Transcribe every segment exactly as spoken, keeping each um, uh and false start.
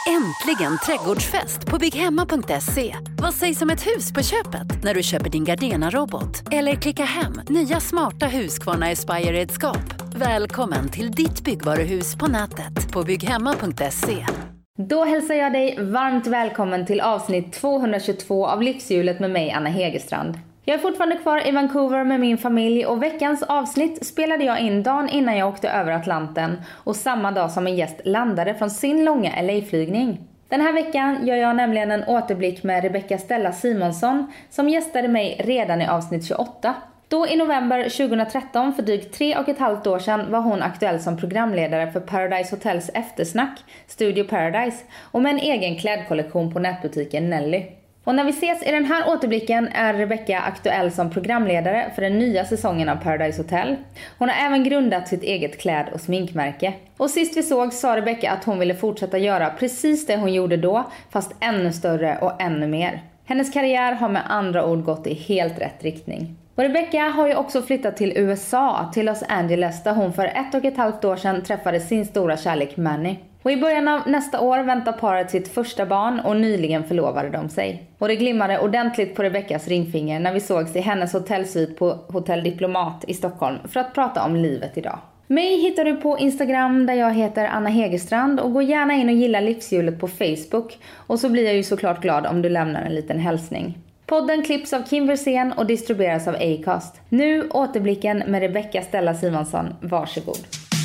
Äntligen trädgårdsfest på bygghemma punkt se. Vad sägs om ett hus på köpet när du köper din Gardena-robot? Eller klicka hem nya smarta Husqvarna Aspire-redskap. Välkommen till ditt byggvaruhus på nätet på bygghemma punkt se. Då hälsar jag dig varmt välkommen till avsnitt tvåhundratjugotvå av Livshjulet med mig, Anna Hegerstrand. Jag är fortfarande kvar i Vancouver med min familj och veckans avsnitt spelade jag in dagen innan jag åkte över Atlanten och samma dag som en gäst landade från sin långa L A-flygning. Den här veckan gör jag nämligen en återblick med Rebecca Stella Simonsson som gästade mig redan i avsnitt tjugoåtta. Då i november tjugohundratretton, för drygt tre och ett halvt år sedan, var hon aktuell som programledare för Paradise Hotels eftersnack, Studio Paradise, och med en egen klädkollektion på nätbutiken Nelly. Och när vi ses i den här återblicken är Rebecca aktuell som programledare för den nya säsongen av Paradise Hotel. Hon har även grundat sitt eget kläd- och sminkmärke. Och sist vi såg sa Rebecca att hon ville fortsätta göra precis det hon gjorde då, fast ännu större och ännu mer. Hennes karriär har med andra ord gått i helt rätt riktning. Och Rebecca har ju också flyttat till U S A, till Los Angeles, där hon för ett och ett halvt år sedan träffade sin stora kärlek Manny. Och i början av nästa år väntar paret sitt första barn och nyligen förlovade de sig. Och det glimmade ordentligt på Rebeccas ringfinger när vi sågs i hennes hotellsvit på Hotell Diplomat i Stockholm för att prata om livet idag. Mig hittar du på Instagram där jag heter Anna Hegerstrand, och gå gärna in och gilla Livshjulet på Facebook, och så blir jag ju såklart glad om du lämnar en liten hälsning. Podden klipps av Kim Versén och distribueras av Acast. Nu återblicken med Rebecca Stella Simonsson. Varsågod.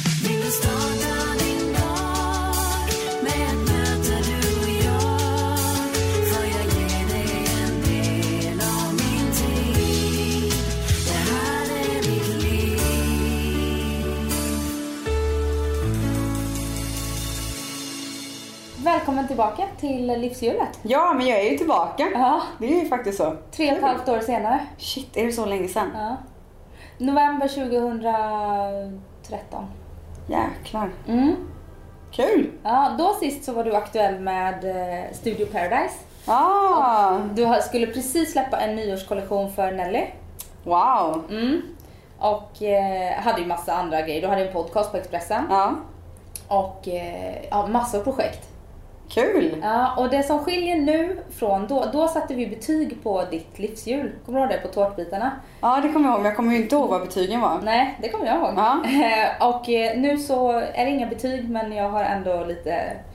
Välkommen tillbaka till Livshjulet. Ja, men jag är ju tillbaka. Ja. Det är ju faktiskt så. Tre och ett halvt år senare. Shit, är det så länge sedan? Ja. November tjugohundratretton. Jäklar. Mm. Kul. Ja, då sist så var du aktuell med Studio Paradise. Ah. Och du skulle precis släppa en nyårskollektion för Nelly. Wow. Mm. Och eh, hade ju massa andra grejer. Du hade en podcast på Expressen. Ja. Och eh, ja, massor projekt. Kul. Ja, och det som skiljer nu från då, då satte vi betyg på ditt livshjul. Kommer du ihåg det på tårtbitarna? Ja, det kommer jag ihåg, men jag kommer ju inte ihåg vad betygen var. Nej, det kommer jag ihåg. Ja. Och nu så är det inga betyg, men jag har ändå lite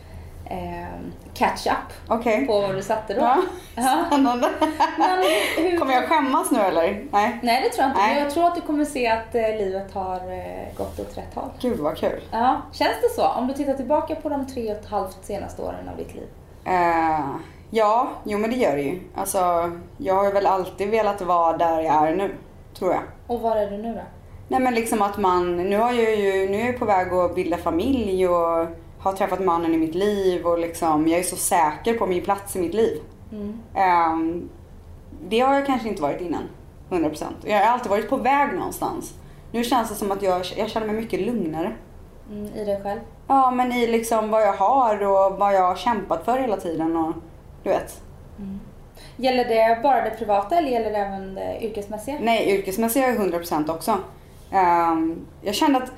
eh, catch up okay. på vad du satte då. Ja, ja. Spännande. Men hur... Kommer jag skämmas nu eller? Nej, Nej det tror jag inte. Nej. Jag tror att du kommer se att eh, livet har eh, gått åt rätt håll. Gud vad kul. Ja, känns det så? Om du tittar tillbaka på de tre och ett halvt senaste åren av ditt liv. Uh, ja, jo men det gör det ju. Alltså, jag har väl alltid velat vara där jag är nu, tror jag. Och var är du nu då? Nej men liksom att man, nu, har jag ju, nu är jag på väg att bilda familj och har träffat mannen i mitt liv och liksom, jag är så säker på min plats i mitt liv. Mm. Um, det har jag kanske inte varit innan, hundra procent. Jag har alltid varit på väg någonstans. Nu känns det som att jag, jag känner mig mycket lugnare. Mm, i dig själv? Ja, men i liksom vad jag har och vad jag har kämpat för hela tiden och du vet. Mm. Gäller det bara det privata eller gäller det även det yrkesmässiga? Nej, yrkesmässiga är hundra procent också. Um, jag kände att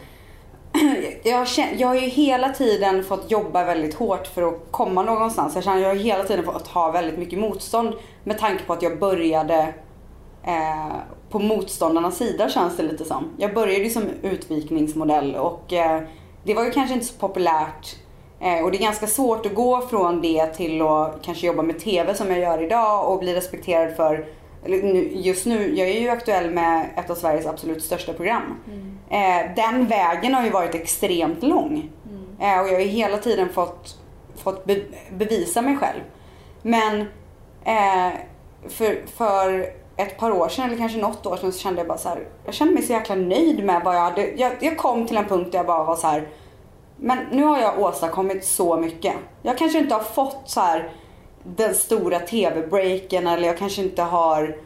jag, kände, jag har ju hela tiden fått jobba väldigt hårt för att komma någonstans. Jag känner att jag har hela tiden fått ha väldigt mycket motstånd med tanke på att jag började eh, på motståndarnas sida, känns det lite som. Jag började ju som utvikningsmodell och eh, det var ju kanske inte så populärt. Eh, och det är ganska svårt att gå från det till att kanske jobba med tv som jag gör idag och bli respekterad för. Just nu, jag är ju aktuell med ett av Sveriges absolut största program. Mm. Eh, den vägen har ju varit extremt lång. Mm. Eh, och jag har ju hela tiden fått, fått be, bevisa mig själv. Men eh, för, för ett par år sedan, eller kanske något år sedan, så kände jag bara så här. Jag kände mig så jäkla nöjd med vad jag hade. Jag, jag kom till en punkt där jag bara var så här. Men nu har jag åstadkommit så mycket. Jag kanske inte har fått så här den stora tv-breaken, eller jag kanske inte har,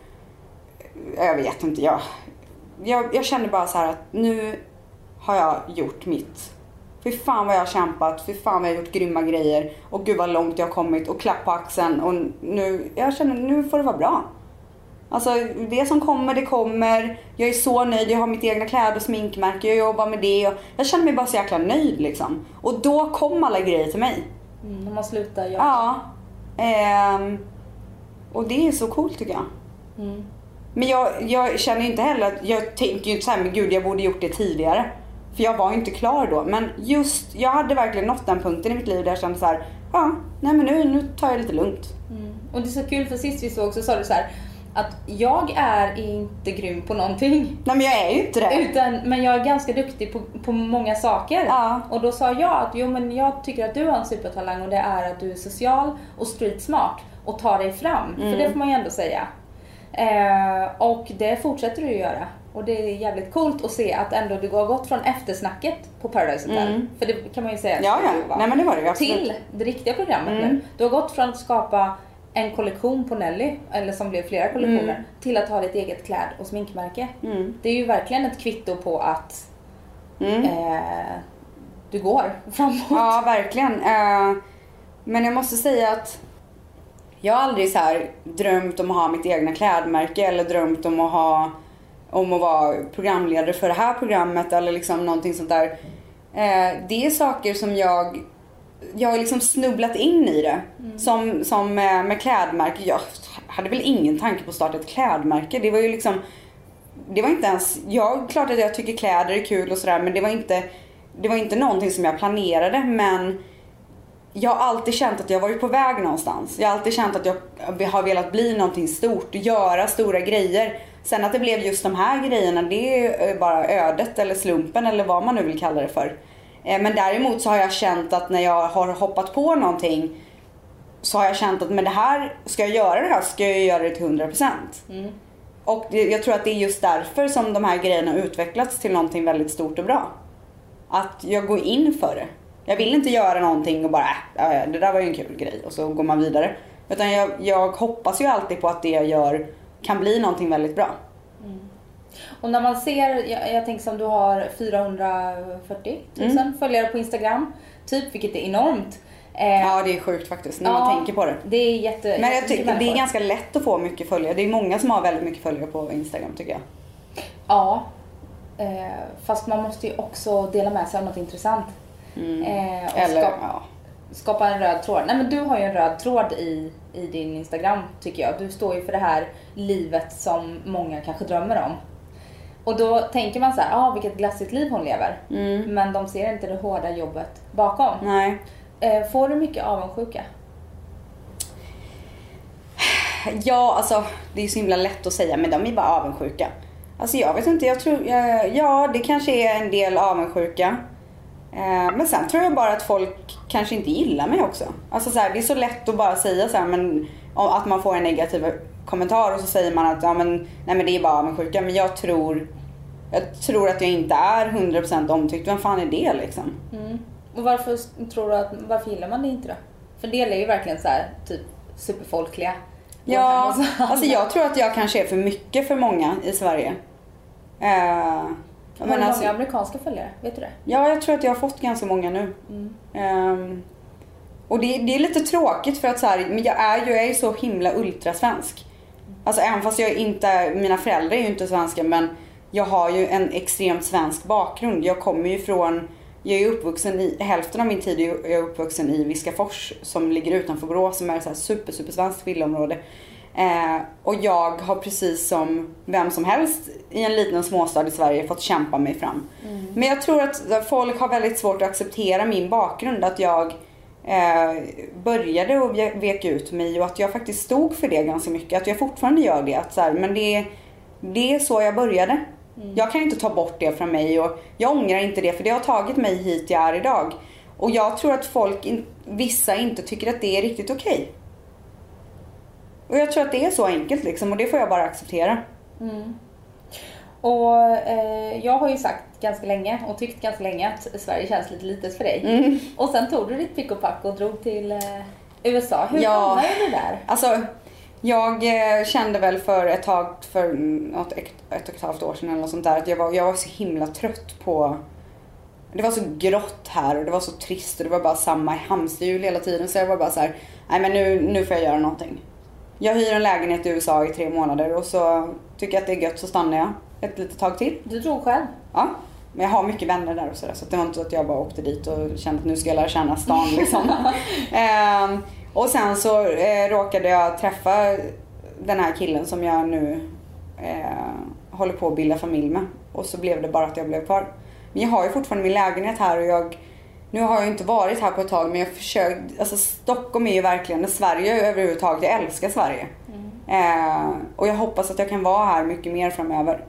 jag vet inte, jag, jag, jag känner bara så här att nu har jag gjort mitt. Fy fan vad jag har kämpat, fy fan vad jag har gjort grymma grejer och gud vad långt jag har kommit och klapp på axeln och nu, jag känner nu får det vara bra. Alltså det som kommer, det kommer. Jag är så nöjd, jag har mitt egna kläder och sminkmärke, jag jobbar med det och jag känner mig bara så jäkla nöjd liksom. Och då kom alla grejer till mig. Mm, när man slutar jobba. Ja. Ehm, och det är så coolt tycker jag. Mm. Men jag, jag känner inte heller att, jag tänker ju inte så här, men gud jag borde gjort det tidigare. För jag var ju inte klar då. Men just, jag hade verkligen nått den punkten i mitt liv där jag kände så här, ja, nej men nu, nu tar jag det lite lugnt. Mm. Och det är så kul för sist vi såg så sa du så här, att jag är inte grym på någonting. Nej men jag är ju inte det. Utan, men jag är ganska duktig på, på många saker. Ja. Och då sa jag att jo, men jag tycker att du har en supertalang och det är att du är social och street smart och tar dig fram. Mm. För det får man ju ändå säga. Eh, och det fortsätter du att göra. Och det är jävligt coolt att se att ändå du har gått från eftersnacket på Paradise Hotel. Mm. För det kan man ju säga. Ja, ja. Nej, men det var det, till det riktiga programmet mm. nu. Du har gått från att skapa en kollektion på Nelly, eller som blev flera kollektioner, mm. till att ha ditt eget kläd- och sminkmärke. Mm. Det är ju verkligen ett kvitto på att mm. eh, du går framåt. Ja, verkligen. Uh, men jag måste säga att jag har aldrig så här drömt om att ha mitt egna klädmärke eller drömt om att ha om att vara programledare för det här programmet eller liksom någonting sånt där. Uh, det är saker som jag jag har liksom snubblat in i det. Mm. Som, som med, med klädmärke. Jag hade väl ingen tanke på att starta ett klädmärke. Det var ju liksom, det var inte ens, jag klart att jag tycker kläder är kul och sådär, men det var inte, det var inte någonting som jag planerade, men jag har alltid känt att jag varit på väg någonstans. Jag har alltid känt att jag har velat bli någonting stort, göra stora grejer. Sen att det blev just de här grejerna, det är bara ödet eller slumpen eller vad man nu vill kalla det för. Men däremot så har jag känt att när jag har hoppat på någonting så har jag känt att med det här, ska jag göra det här ska jag göra det till hundra procent. Mm. Och det, jag tror att det är just därför som de här grejerna har utvecklats till någonting väldigt stort och bra. Att jag går in för det. Jag vill inte göra någonting och bara, äh, ja, det där var ju en kul grej och så går man vidare. Utan jag, jag hoppas ju alltid på att det jag gör kan bli någonting väldigt bra. Mm. Och när man ser, jag, jag tänker som du har fyrahundrafyrtio tusen mm. följare på Instagram, typ, vilket är enormt. Eh, ja, det är sjukt faktiskt när ja, man tänker på det. Det är jätte. Men jag tycker det är ganska lätt att få mycket följare. Det är många som har väldigt mycket följare på Instagram tycker jag. Ja, eh, fast man måste ju också dela med sig av något intressant. Mm. Eh, och Eller, skapa, ja. skapa en röd tråd. Nej, men du har ju en röd tråd i, i din Instagram tycker jag. Du står ju för det här livet som många kanske drömmer om. Och då tänker man så här, ah, vilket glassigt liv hon lever. Mm. Men de ser inte det hårda jobbet bakom. Nej. Eh, får du mycket avundsjuka? Ja, alltså det är så himla lätt att säga, men de är bara avundsjuka. Alltså jag vet inte, jag tror, eh, ja det kanske är en del avundsjuka. Eh, men sen tror jag bara att folk kanske inte gillar mig också. Alltså så här, det är så lätt att bara säga så här, men att man får en negativ kommentar och så säger man att ja, men, nej, men det är bara avundsjuka. Men jag tror, jag tror att jag inte är hundra procent omtyckt. Vem fan är det liksom? Mm. Och varför tror du att, varför gillar man det inte då? För det är ju verkligen så här, typ superfolkliga. Ja, alltså jag tror att jag kanske är för mycket för många i Sverige. Uh, Har du många alltså, amerikanska följare? Vet du det? Ja, jag tror att jag har fått ganska många nu. Mm. Um, och det, det är lite tråkigt för att så här, men jag är ju jag är så himla ultrasvensk. Alltså även fast jag inte, mina föräldrar är ju inte svenska, men jag har ju en extremt svensk bakgrund. Jag kommer ju från, jag är uppvuxen i, hälften av min tid är jag uppvuxen i Viskafors som ligger utanför Borås, som är ett så här super, super svenskt villaområde. Eh, och jag har precis som vem som helst i en liten småstad i Sverige fått kämpa mig fram. Mm. Men jag tror att folk har väldigt svårt att acceptera min bakgrund, att jag eh, började och vek ut mig och att jag faktiskt stod för det ganska mycket, att jag fortfarande gör det, att så här, men det, det är så jag började. Mm. Jag kan inte ta bort det från mig och jag ångrar inte det, för det har tagit mig hit jag är idag. Och jag tror att folk, vissa inte tycker att det är riktigt okej. Okay. Och jag tror att det är så enkelt liksom, och det får jag bara acceptera. Mm. Och eh, jag har ju sagt ganska länge och tyckt ganska länge att Sverige känns lite litet för dig. Mm. Och sen tog du ditt pick och pack och drog till eh, U S A. Hur ja, hamnade du där? Alltså, jag eh, kände väl för ett tag, för något, ett, ett och ett halvt år sedan eller något sånt där, att jag var, jag var så himla trött på... Det var så grått här och det var så trist och det var bara samma hamsterhjul hela tiden. Så jag var bara så här, nej men nu, nu får jag göra någonting. Jag hyr en lägenhet i U S A i tre månader och så tycker jag att det är gött, så stannar jag ett litet tag till. Du drog själv? Ja. Men jag har mycket vänner där och sådär. Så det var inte så att jag bara åkte dit och kände att nu ska jag lära känna stan liksom. eh, och sen så eh, råkade jag träffa den här killen som jag nu eh, håller på att bilda familj med. Och så blev det bara att jag blev kvar. Men jag har ju fortfarande min lägenhet här och jag... Nu har jag inte varit här på ett tag, men jag försöker... Alltså Stockholm är ju verkligen Sverige överhuvudtaget. Jag älskar Sverige. Mm. Eh, och jag hoppas att jag kan vara här mycket mer framöver.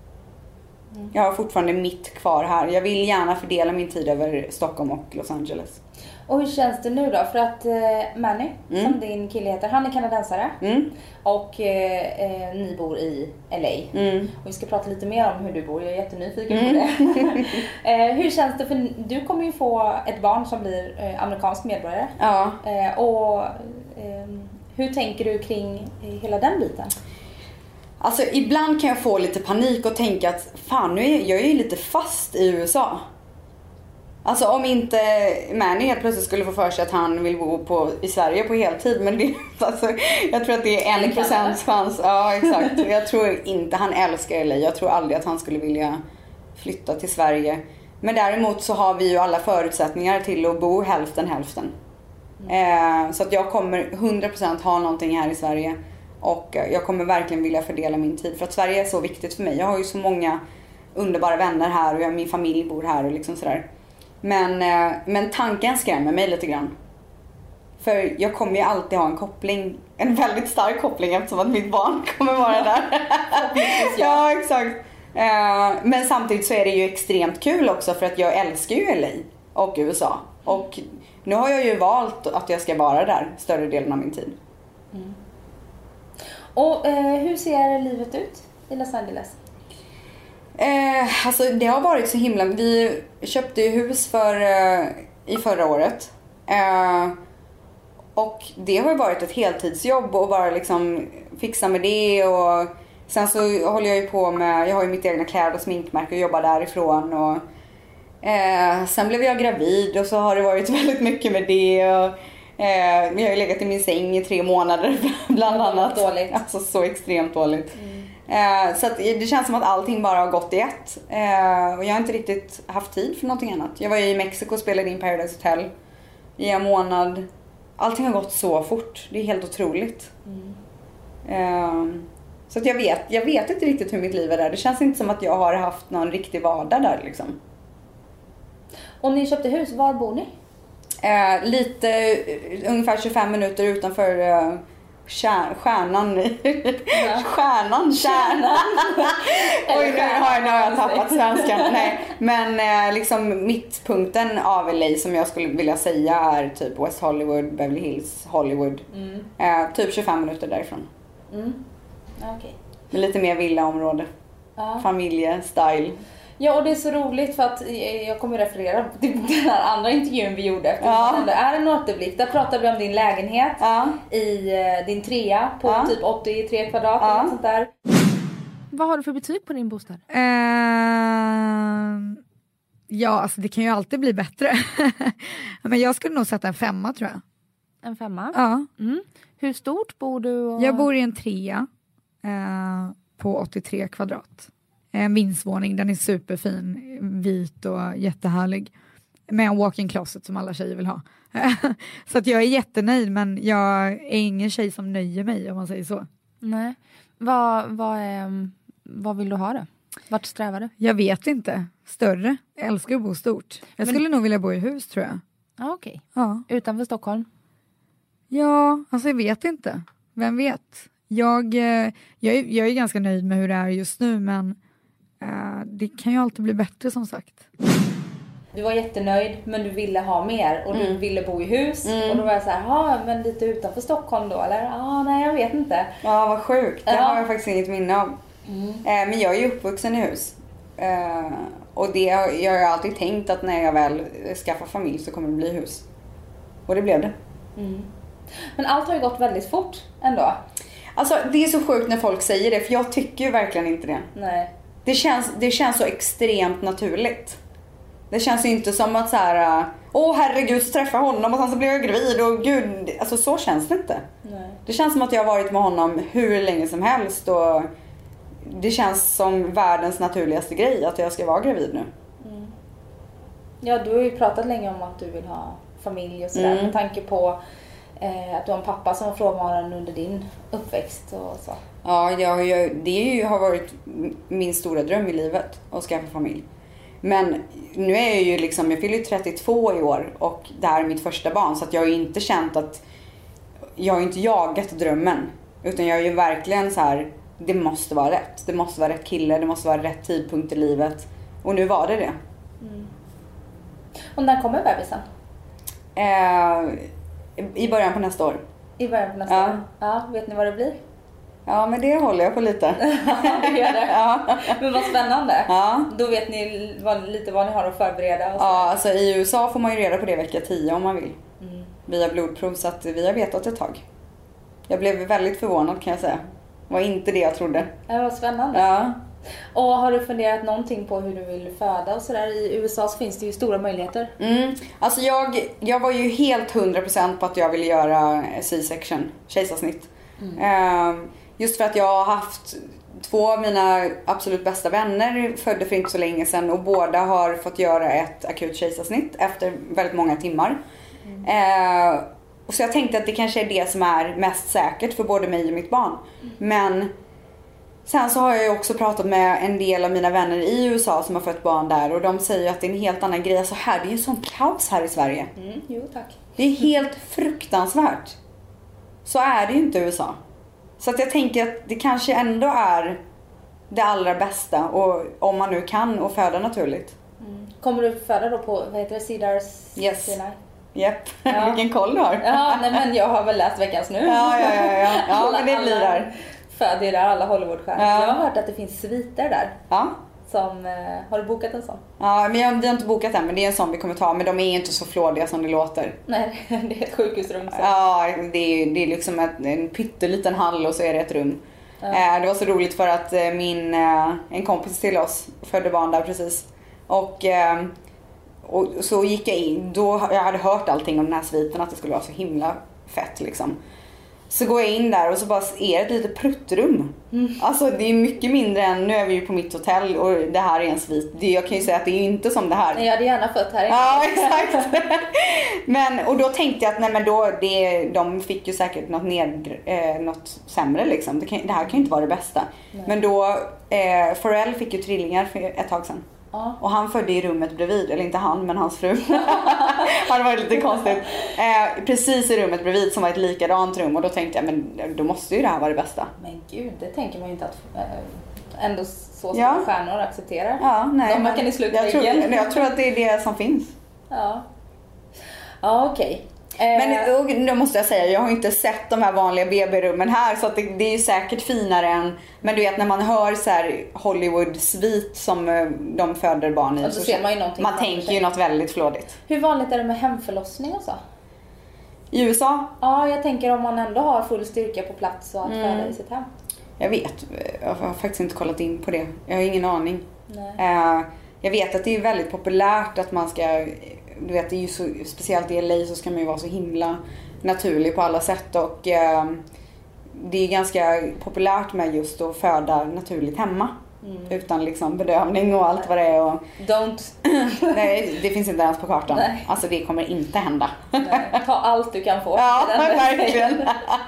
Mm. Jag har fortfarande mitt kvar här. Jag vill gärna fördela min tid över Stockholm och Los Angeles. Och hur känns det nu då? För att eh, Manny, mm. som din kille heter, han är kanadensare. Mm. Och eh, eh, ni bor i L A. Mm. Och vi ska prata lite mer om hur du bor. Jag är jättenyfiken mm. på det. eh, hur känns det? För du kommer ju få ett barn som blir eh, amerikansk medborgare. Ja. Eh, och eh, hur tänker du kring hela den biten? Alltså ibland kan jag få lite panik och tänka att fan, nu är jag ju lite fast i U S A. Alltså om inte Manny helt plötsligt skulle få för sig att han vill bo på, i Sverige på heltid. Men det, alltså, jag tror att det är en procents chans. Ja, exakt. Jag tror inte han älskar L A. Jag tror aldrig att han skulle vilja flytta till Sverige. Men däremot så har vi ju alla förutsättningar till att bo hälften hälften. Mm. Eh, så att jag kommer hundra procent ha någonting här i Sverige. Och jag kommer verkligen vilja fördela min tid. För att Sverige är så viktigt för mig. Jag har ju så många underbara vänner här. Och jag, min familj bor här och liksom sådär. Men, men tanken skrämmer mig lite grann. För jag kommer ju alltid ha en koppling. En väldigt stark koppling eftersom att mitt barn kommer vara där. Ja, exakt. Men samtidigt så är det ju extremt kul också. För att jag älskar ju L A och U S A. Och nu har jag ju valt att jag ska vara där större delen av min tid. Mm. Och eh, hur ser livet ut i Los Angeles? Eh, alltså det har varit så himla... Vi köpte ju hus för, eh, i förra året. Eh, och det har ju varit ett heltidsjobb och bara liksom fixa med det. Och sen så håller jag ju på med... Jag har ju mitt egna kläd- och sminkmärke och jobbar därifrån. Och, eh, sen blev jag gravid och så har det varit väldigt mycket med det. Och, eh, vi har ju legat i min säng i tre månader bland annat. Dåligt. Alltså så extremt dåligt. Mm. Eh, så att det känns som att allting bara har gått i ett. Eh, och jag har inte riktigt haft tid för någonting annat. Jag var ju i Mexiko och spelade in Paradise Hotel i en månad. Allting har gått så fort. Det är helt otroligt. Mm. Eh, så att jag vet, jag vet inte riktigt hur mitt liv är där. Det känns inte som att jag har haft någon riktig vardag där liksom. Och ni köpte hus, var bor ni? Eh, lite, ungefär tjugofem minuter utanför... Eh, Kär, stjärnan ja. Stjärnan, kärnan. Oj, nu har jag, nu har jag tappat svenskan. Nej, men eh, liksom mittpunkten av L A som jag skulle vilja säga är typ West Hollywood, Beverly Hills, Hollywood. Mm. Eh, typ tjugofem minuter därifrån. Mm. Okej. Okay. Med lite mer villaområde. Ja. Familje-style. Ja, och det är så roligt för att jag kommer referera till den här andra intervjun vi gjorde. Ja. Det är en återblick. Där pratade vi om din lägenhet ja. i din trea på ja. typ åttiotre kvadrat ja. eller sånt där. Vad har du för betyg på din bostad? Uh, ja, alltså det kan ju alltid bli bättre. Men jag skulle nog sätta en femma tror jag. En femma? Ja. Mm. Hur stort bor du? Och... Jag bor i en trea uh, på åttiotre kvadrat. En vindsvåning, den är superfin, vit och jättehärlig. Med en walk-in closet som alla tjejer vill ha. Så att jag är jättenöjd, men jag är ingen tjej som nöjer mig om man säger så. Nej. Vad, vad, är, vad vill du ha då? Vart strävar du? Jag vet inte. Större. Jag älskar att bo stort. Jag men... skulle nog vilja bo i hus tror jag. Ah, okej. Okay. Ja. Utanför Stockholm? Ja, alltså jag vet inte. Vem vet? Jag, jag, är, jag är ganska nöjd med hur det är just nu, men Uh, det kan ju alltid bli bättre som sagt. Du var jättenöjd men du ville ha mer och mm. du ville bo i hus mm. och då var jag så här, ja men lite utanför Stockholm då eller? Ja, ah, nej jag vet inte. Ja, vad sjukt. Det ja. har jag faktiskt inget minne av. Mm. Uh, men jag är ju uppvuxen i hus. Uh, och det jag har alltid tänkt att när jag väl skaffar familj så kommer det bli hus. Och det blev det. Mm. Men allt har ju gått väldigt fort ändå. Alltså det är så sjukt när folk säger det, för jag tycker ju verkligen inte det. Nej. Det känns, det känns så extremt naturligt. Det känns inte som att så här, åh herregud, så träffade jag honom och sen så blev jag gravid och gud, alltså så känns det inte. Nej. Det känns som att jag har varit med honom hur länge som helst och det känns som världens naturligaste grej att jag ska vara gravid nu. Ja, du har ju pratat länge om att du vill ha familj och sådär. Mm. Med tanke på eh, att du har en pappa som var frånvarande under din uppväxt och så. Ja, jag, jag, det har varit min stora dröm i livet att skaffa familj. Men nu är jag ju liksom, jag fyller ju trettiotvå i år och det här är mitt första barn. Så att jag har ju inte känt att, jag har inte jagat drömmen. Utan jag är ju verkligen så här, det måste vara rätt. Det måste vara rätt kille, det måste vara rätt tidpunkt i livet. Och nu var det det. Mm. Och när kommer bebisen? Eh, I början på nästa år. I början på nästa Ja. år? Ja, vet ni vad det blir? Ja, men det håller jag på lite. Ja, det gör det. Ja. Men vad spännande. Ja. Då vet ni vad, lite vad ni har att förbereda. Och så. Ja, alltså i U S A får man ju reda på det vecka tio om man vill. Mm. Via blodprov, så att vi har vetat ett tag. Jag blev väldigt förvånad kan jag säga. Det var inte det jag trodde. Det var spännande. Ja. Och har du funderat någonting på hur du vill föda och sådär? I U S A så finns det ju stora möjligheter. Mm. Alltså jag, jag var ju helt hundra procent på att jag ville göra C-section, kejsarsnitt. Mm. Eh, just för att jag har haft två av mina absolut bästa vänner födde för inte så länge sedan. Och båda har fått göra ett akut kejsarsnitt efter väldigt många timmar. Mm. Eh, och så jag tänkte att det kanske är det som är mest säkert för både mig och mitt barn. Mm. Men sen så har jag ju också pratat med en del av mina vänner i U S A som har fått barn där. Och de säger att det är en helt annan grej. Alltså här, det är ju sån kaos här i Sverige. Mm, jo tack. Det är helt fruktansvärt. Så är det ju inte i U S A. Så att jag tänker att det kanske ändå är det allra bästa. Och om man nu kan och föda naturligt. Mm. Kommer du föda då på, vad heter det, Cedars? Yes. Sinai? Japp, Ja. vilken koll du har. Ja, nej men jag har väl läst Veckans Nu. Ja, ja, ja, ja. Ja, Alla- men det blir alla där. Föder där, alla Hollywoodstjärnor. Ja. Jag har hört att det finns sviter där. Ja. Som, eh, har du bokat en sån? Ja, men jag, vi har inte bokat än, men det är en sån vi kommer ta. Men de är inte så flådiga som det låter. Nej, det är ett sjukhusrum. Så. Ja, det är, det är liksom ett, en pytteliten hall och så är det ett rum. Ja. Eh, det var så roligt för att eh, min, eh, en kompis till oss födde barn där precis. Och, eh, och så gick jag in, då jag hade hört allting om den här sviten, att det skulle vara så himla fett liksom. Så går jag in där och så bara är det ett litet pruttrum. Mm. Alltså det är mycket mindre än, nu är vi ju på mitt hotell och det här är en svit. Det, jag kan ju säga att det är ju inte som det här. Nej, jag hade gärna fött här. Ja, exakt. Men, och då tänkte jag att nej, men då, det, de fick ju säkert något, ned, eh, något sämre liksom. Det, kan, det här kan ju inte vara det bästa. Nej. Men då, eh, Pharrell fick ju trillingar för ett tag sedan. Ja. Och han födde i rummet bredvid, eller inte han men hans fru. Han var lite konstigt. Eh, precis i rummet bredvid som var ett likadant rum. Och då tänkte jag, men då måste ju det här vara det bästa. Men gud, det tänker man ju inte att äh, ändå så stora ja. stjärnor accepterar. Ja, nej. De man kan i sluta jag, tror, jag tror att det är det som finns. Ja, ja okej. Okay. Men och, nu måste jag säga, jag har inte sett de här vanliga B B-rummen här. Så att det, det är ju säkert finare än, men du vet när man hör så här Hollywood-svit som de föder barn i. Och så, så ser man ju någonting. Man tänker ju något väldigt flådigt. Hur vanligt är det med hemförlossning och så? I U S A? Ja, jag tänker om man ändå har full styrka på plats och att mm. föda i sitt hem. Jag vet, jag har faktiskt inte kollat in på det. Jag har ingen aning. Nej. Uh, jag vet att det är väldigt populärt att man ska, du vet det är ju så, speciellt i L A så ska man ju vara så himla naturlig på alla sätt. Och uh, det är ganska populärt med just att föda naturligt hemma. Mm. Utan liksom bedövning och allt vad det är. Och Don't. Nej, det finns inte ens på kartan. Nej. Alltså det kommer inte hända. Nej. Ta allt du kan få. Ja, verkligen.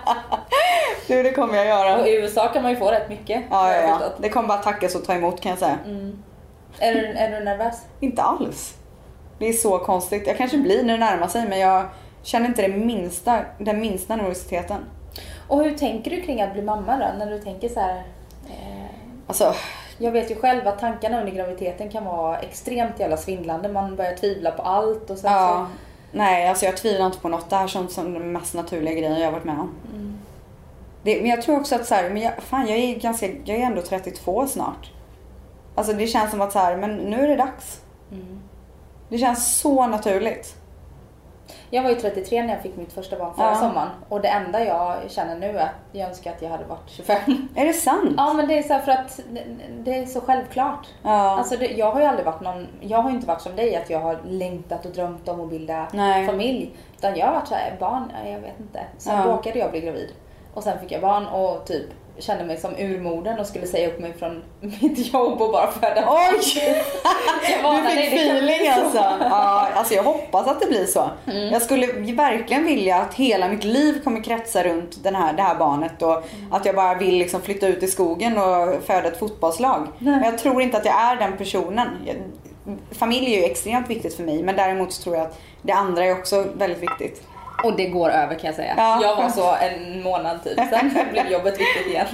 Du, det kommer jag göra. Och i U S A kan man ju få rätt mycket. Ja, ja, ja. Det kommer bara tackas och ta emot kan jag säga. Mm. Är, du, är du nervös? Inte alls. Det är så konstigt. Jag kanske blir när det närmar sig, men jag känner inte det minsta, den minsta nervositeten. Och hur tänker du kring att bli mamma då? När du tänker så här... Eh... Alltså... Jag vet ju själv att tankarna under graviditeten kan vara extremt jävla svindlande. Man börjar tvivla på allt och så. Ja. Så... Nej, alltså jag tvivlar inte på något. Det här är sånt som den mest naturliga grejen jag har varit med om. Mm. Det, men jag tror också att så här, men jag, fan, jag är ganska, jag är ändå trettiotvå snart. Alltså det känns som att så här, men nu är det dags. Mm. Det känns så naturligt. Jag var ju trettiotre när jag fick mitt första barn förra ja. sommaren. Och det enda jag känner nu är att jag önskar att jag hade varit tjugofem. Är det sant? Ja, men det är så här för att det är så självklart. Ja. Alltså det, jag har ju aldrig varit någon, jag har ju inte varit som dig att jag har längtat och drömt om att bilda Nej. familj. Utan jag har varit så här, barn, jag vet inte. Sen ja. råkade jag bli gravid. Och sen fick jag barn och typ kände mig som urmodern och skulle säga upp mig från mitt jobb och bara föda. Oj! Du fick feeling alltså. Ja, alltså jag hoppas att det blir så. Mm. Jag skulle verkligen vilja att hela mitt liv kommer kretsa runt den här, det här barnet och mm. att jag bara vill liksom flytta ut i skogen och föda ett fotbollslag. Nej. Men jag tror inte att jag är den personen. Jag, familj är ju extremt viktigt för mig, men däremot så tror jag att det andra är också väldigt viktigt. Och det går över kan jag säga. Ja. Jag var så en månad typ, sen blev jobbet viktigt igen.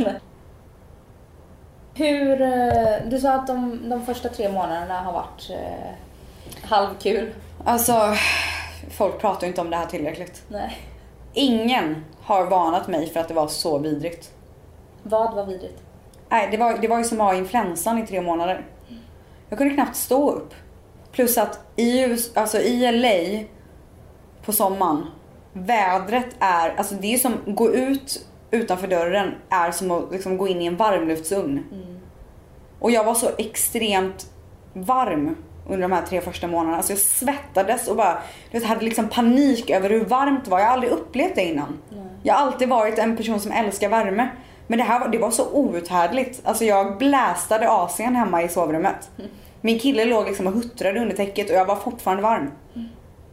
Hur, du sa att de, de första tre månaderna har varit eh, halvkul. Alltså, folk pratar ju inte om det här tillräckligt. Nej. Ingen har varnat mig för att det var så vidrigt. Vad var vidrigt? Nej, det var, det var ju som att ha influensan i tre månader. Jag kunde knappt stå upp. Plus att i, alltså i L A på sommaren, vädret är, alltså det är som att gå ut utanför dörren är som att liksom gå in i en varmluftsugn. Mm. Och jag var så extremt varm under de här tre första månaderna. Alltså jag svettades och bara, jag hade liksom panik över hur varmt det var. Jag har aldrig upplevt det innan. Mm. Jag har alltid varit en person som älskar värme. Men det här det var så outhärdligt. Alltså jag blästade Asien hemma i sovrummet. Mm. Min kille låg liksom och huttrade under täcket och jag var fortfarande varm. Mm.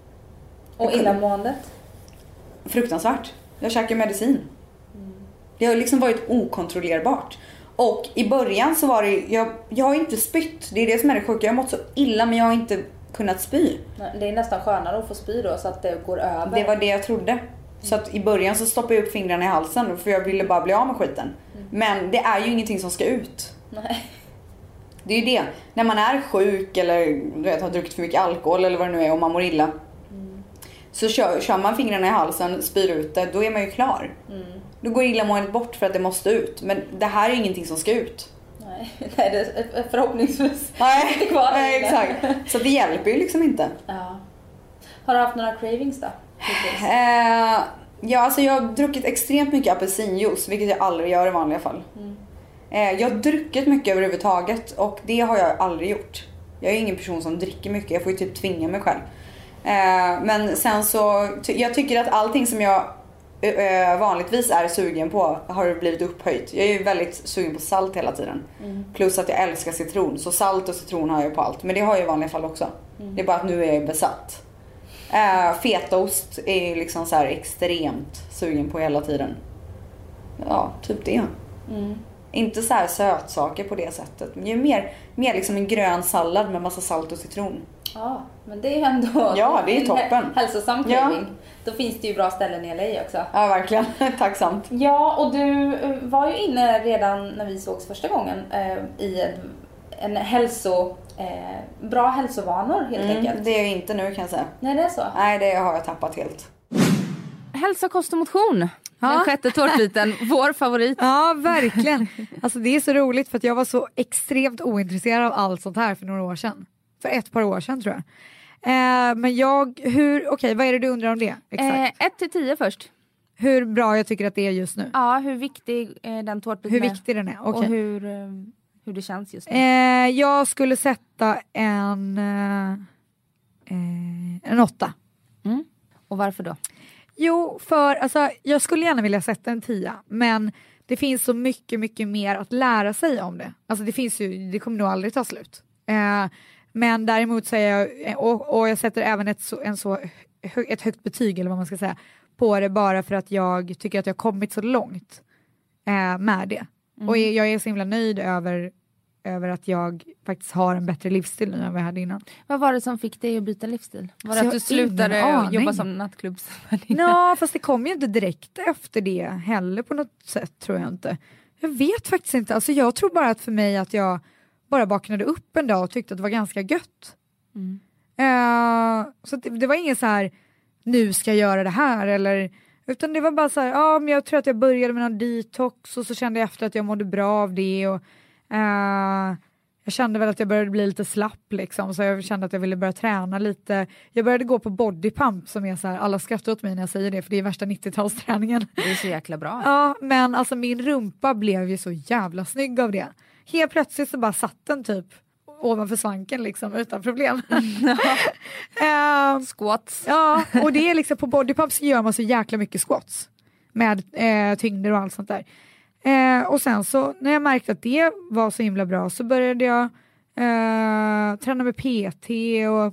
Och illamåendet? Fruktansvärt. Jag käkade medicin. Mm. Det har liksom varit okontrollerbart. Och i början så var det, jag, jag har inte spytt. Det är det som är det sjuka. Jag har mått så illa men jag har inte kunnat spy. Det är nästan skönare att få spy då så att det går över. Det var det jag trodde. Mm. Så att i början så stoppade jag upp fingrarna i halsen för jag ville bara bli av med skiten. Mm. Men det är ju ingenting som ska ut. Nej. Det är ju det. När man är sjuk eller du vet, har druckit för mycket alkohol eller vad det nu är och man mår illa. Mm. Så kör, kör man fingrarna i halsen, spyr ut det, då är man ju klar. Mm. Då går illamåendet bort för att det måste ut. Men det här är ju ingenting som ska ut. Nej, nej det är förhoppningsvis nej, inte kvar. Nej, exakt. Så det hjälper ju liksom inte. Ja. Har du haft några cravings då? Eh, ja, alltså jag har druckit extremt mycket apelsinjuice, vilket jag aldrig gör i vanliga fall. Mm. Eh, jag har druckit mycket överhuvudtaget och det har jag aldrig gjort. Jag är ingen person som dricker mycket, jag får ju typ tvinga mig själv. Eh, men sen så, ty- jag tycker att allting som jag eh, vanligtvis är sugen på har blivit upphöjt. Jag är ju väldigt sugen på salt hela tiden. Mm. Plus att jag älskar citron, så salt och citron har jag på allt. Men det har jag i vanliga fall också. Mm. Det är bara att nu är jag besatt. Uh, fetaost är liksom så här extremt sugen på hela tiden. Ja, typ det. Mm. Inte så här sötsaker på det sättet. Men ju mer, mer liksom en grön sallad med massa salt och citron. Ja, men det är ändå ja, det är toppen. Hälsosam craving. Ja. Då finns det ju bra ställen i L A också. Ja, verkligen. Tacksamt. Ja, och du var ju inne redan när vi sågs första gången eh, i en, en hälso... Eh, bra hälsovanor helt mm, enkelt. Det är jag inte nu kan jag säga. Nej, det är så. Nej, det har jag tappat helt. Hälsa, kost och motion. Ja. Den sjätte tårtbiten, vår favorit. Ja, verkligen. Alltså det är så roligt för att jag var så extremt ointresserad av allt sånt här för några år sedan. För ett par år sedan tror jag. Eh, men jag, hur, okej, okay, vad är det du undrar om det? Exakt. Eh, ett till tio först. Hur bra jag tycker att det är just nu. Ja, hur viktig är den tårtbiten? Hur viktig den är, okej. Okay. Och hur... Eh, hur det känns just nu? Eh, jag skulle sätta en eh, en åtta. Mm. Och varför då? Jo, för alltså, jag skulle gärna vilja sätta en tia. Men det finns så mycket, mycket mer att lära sig om det. Alltså det finns ju, det kommer nog aldrig ta slut. Eh, men däremot säger jag, och, och jag sätter även ett, så, en så, ett högt betyg eller vad man ska säga på det bara för att jag tycker att jag har kommit så långt eh, med det. Mm. Och jag är så himla nöjd över, över att jag faktiskt har en bättre livsstil nu än vad jag hade innan. Vad var det som fick dig att byta livsstil? Var det så att du slutade jobba som nattklubbsvärdinna? Ja, fast det kom ju inte direkt efter det heller på något sätt, tror jag inte. Jag vet faktiskt inte. Alltså jag tror bara att för mig att jag bara vaknade upp en dag och tyckte att det var ganska gött. Mm. Uh, så det, det var ingen så här, nu ska jag göra det här eller... Utan det var bara så här, ja men jag tror att jag började med en detox och så kände jag efter att jag mådde bra av det och uh, jag kände väl att jag började bli lite slapp liksom, så jag kände att jag ville börja träna lite. Jag började gå på bodypump som är så här, alla skrattar åt mig när jag säger det för det är värsta nittiotalsträningen. Det är så jäkla bra. Ja, men alltså min rumpa blev ju så jävla snygg av det. Helt plötsligt så bara satt den typ ovanför svanken liksom utan problem. uh, squats. Ja, och det är liksom på bodypump så gör man så jäkla mycket squats. med eh, tyngder och allt sånt där. Eh, och sen så när jag märkte att det var så himla bra så började jag eh, träna med P T och,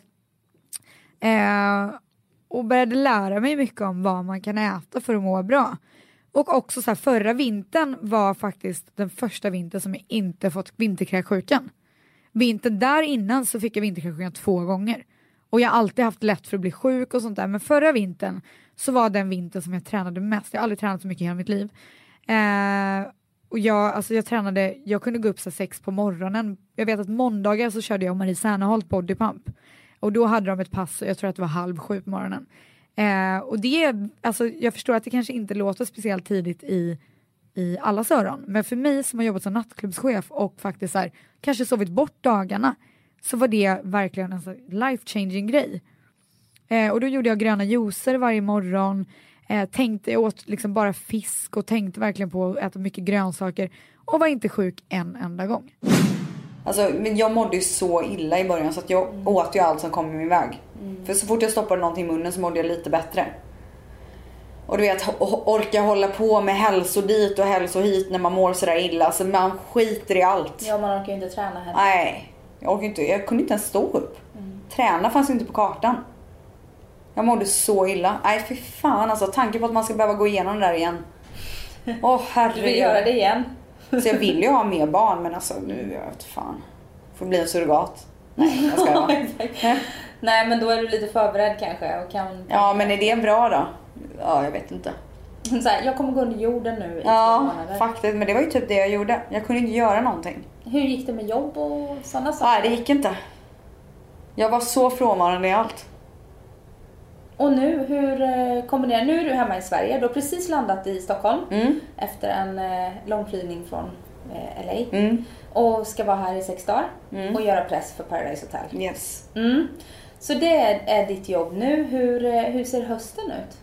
eh, och började lära mig mycket om vad man kan äta för att må bra. Och också så här, förra vintern var faktiskt den första vintern som jag inte fått vinterkräksjukan. Vintern där innan så fick jag vinterkräksjukan två gånger. Och jag har alltid haft lätt för att bli sjuk och sånt där. Men förra vintern så var den vintern som jag tränade mest. Jag har aldrig tränat så mycket i hela mitt liv. Eh, och jag, alltså jag tränade, jag kunde gå upp så sex på morgonen. Jag vet att måndagar så körde jag och Marie Serneholt bodypump. Och då hade de ett pass och jag tror att det var halv sju på morgonen. Eh, och det, alltså jag förstår att det kanske inte låter speciellt tidigt i, i allas öron. Men för mig som har jobbat som nattklubbschef och faktiskt så här, kanske sovit bort dagarna, så var det verkligen en life-changing grej. Eh, och då gjorde jag gröna juicer varje morgon. Eh, tänkte åt liksom bara fisk och tänkte verkligen på att äta mycket grönsaker. Och var inte sjuk en enda gång. Alltså, men jag mådde ju så illa i början så att jag mm. åt ju allt som kom i min väg. Mm. För så fort jag stoppade någonting i munnen så mådde jag lite bättre. Och du vet, orka hålla på med hälso dit och hälso hit när man mår sådär illa. Så man skiter i allt. Ja, man orkar ju inte träna heller. Nej, jag orkar inte. Jag kunde inte ens stå upp. Mm. Träna fanns inte på kartan. Jag mådde så illa. Nej, för fan alltså. Tanken på att man ska behöva gå igenom det där igen. Åh, oh, herregud. Du vill göra det igen. Så jag vill ju ha mer barn, men alltså nu, jag vet fan. Får bli en surrogat. Nej, jag ska vara. Nej, men då är du lite förberedd kanske. Och kan... Ja, men är det bra då? Ja, jag vet inte. Så här, jag kommer gå under jorden nu i ja, månader. Faktiskt. Men det var ju typ det jag gjorde. Jag kunde inte göra någonting. Hur gick det med jobb och sådana saker? Nej, det gick inte. Jag var så frånvarande i allt. Och nu, hur kommer det? Nu är du hemma i Sverige. Du har precis landat i Stockholm. Mm. Efter en eh, långflygning från eh, L A. Mm. Och ska vara här i sex dagar. Mm. Och göra press för Paradise Hotel. Yes. Mm. Så det är, är ditt jobb nu. Hur, hur ser hösten ut?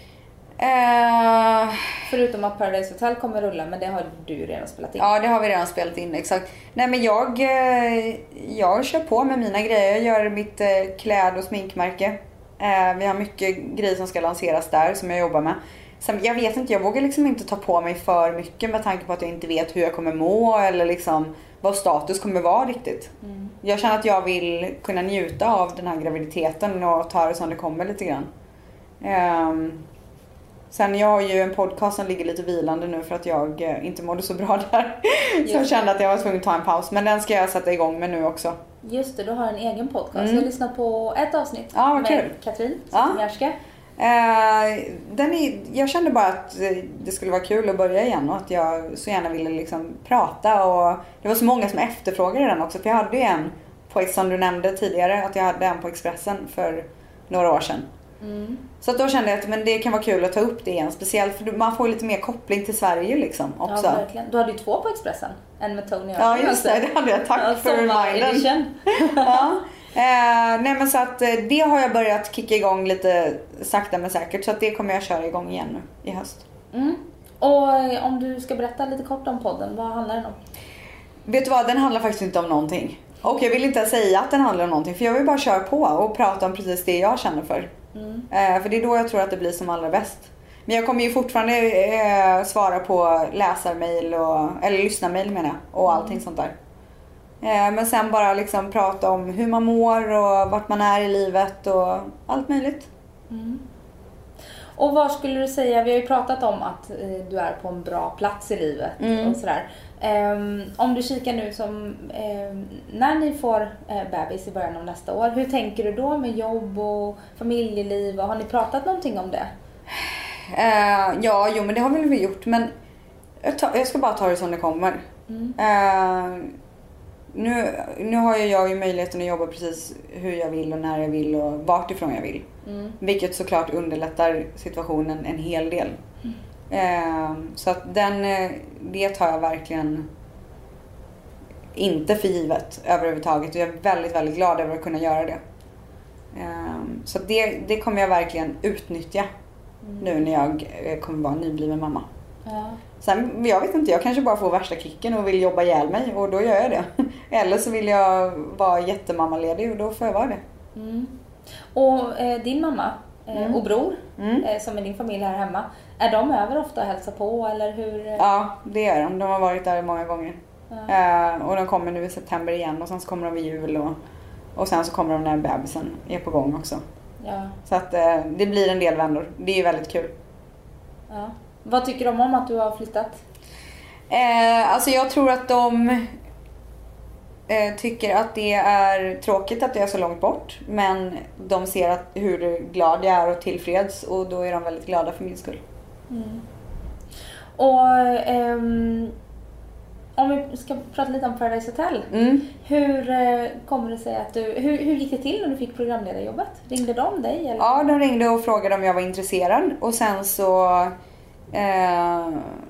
Uh, Förutom att Paradise Hotel kommer rulla, men det har du redan spelat in. Ja, det har vi redan spelat in, exakt. Nej, men jag, jag kör på med mina grejer. Jag gör mitt kläd- och sminkmärke. Uh, vi har mycket grejer som ska lanseras där som jag jobbar med. Sen, jag vet inte, jag vågar liksom inte ta på mig för mycket med tanke på att jag inte vet hur jag kommer må eller liksom vad status kommer vara riktigt. Mm. Jag känner att jag vill kunna njuta av den här graviditeten och ta det som det kommer lite grann. Um, Sen jag har ju en podcast som ligger lite vilande nu för att jag inte mådde så bra där. Så jag kände att jag var tvungen att ta en paus. Men den ska jag sätta igång med nu också. Just det, du har en egen podcast. Mm. Jag lyssnade på ett avsnitt ja, med kul. Katrin ja. eh, den är, Jag kände bara att det skulle vara kul att börja igen. Och att jag så gärna ville liksom prata. Och det var så många som efterfrågade den också. För jag hade ju en, på, som du nämnde tidigare, att jag hade en på Expressen för några år sedan. Mm. Så att då kände jag att men det kan vara kul att ta upp det igen. Speciellt för man får lite mer koppling till Sverige liksom också. Ja, verkligen. Du hade ju två på Expressen. En med Tony och ja, just det. Det hade jag. Tack ja, för remindern. Ja. eh, nej men så att det har jag börjat kicka igång lite sakta men säkert. Så att det kommer jag köra igång igen nu i höst. Mm. Och om du ska berätta lite kort om podden, vad handlar den om? Vet du vad, den handlar faktiskt inte om någonting. Och jag vill inte säga att den handlar om någonting. För jag vill bara köra på och prata om precis det jag känner för. Mm. Eh, för det är då jag tror att det blir som allra bäst. Men jag kommer ju fortfarande eh, svara på läsarmail och, eller lyssnarmail menar jag, och allting mm. sånt där. Eh, men sen bara liksom prata om hur man mår och vart man är i livet och allt möjligt. Mm. Och vad skulle du säga, vi har ju pratat om att eh, du är på en bra plats i livet mm. och sådär. Um, om du kikar nu som um, när ni får uh, bebis i början av nästa år, hur tänker du då med jobb och familjeliv? Och har ni pratat någonting om det? Uh, ja, jo men det har väl vi gjort, men jag, tar, jag ska bara ta det som det kommer. Mm. Uh, nu, nu har ju jag ju möjligheten att jobba precis hur jag vill och när jag vill och vart ifrån jag vill. Mm. Vilket såklart underlättar situationen en hel del. Mm. Eh, så att den, det tar jag verkligen inte för givet överhuvudtaget. Och jag är väldigt, väldigt glad över att kunna göra det. Eh, så det, det kommer jag verkligen utnyttja mm. nu när jag kommer vara nybliven mamma. Ja. Sen, jag vet inte, jag kanske bara får värsta kicken och vill jobba ihjäl mig och då gör jag det. Eller så vill jag vara jättemammaledig och då får jag vara det. Mm. Och eh, din mamma eh, mm. och bror mm. eh, som är din familj här hemma, Är de över ofta och hälsar på eller hur? Ja, det är de. De har varit där många gånger. Ja. Eh, och de kommer nu i september igen och sen så kommer de vid jul och, och sen så kommer de när bebisen är på gång också. Ja. Så att eh, det blir en del vändor. Det är ju väldigt kul. Ja. Vad tycker de om att du har flyttat? Eh, alltså jag tror att de eh, tycker att det är tråkigt att jag är så långt bort. Men de ser att hur glad jag är och tillfreds och då är de väldigt glada för min skull. Mm. Och ehm, om vi ska prata lite om Paradise Hotel. Mm. Hur eh, kommer det sig att du, hur, hur gick det till när du fick programledarjobbet? Ringde de dig? Eller? Ja, de ringde och frågade om jag var intresserad och sen så eh,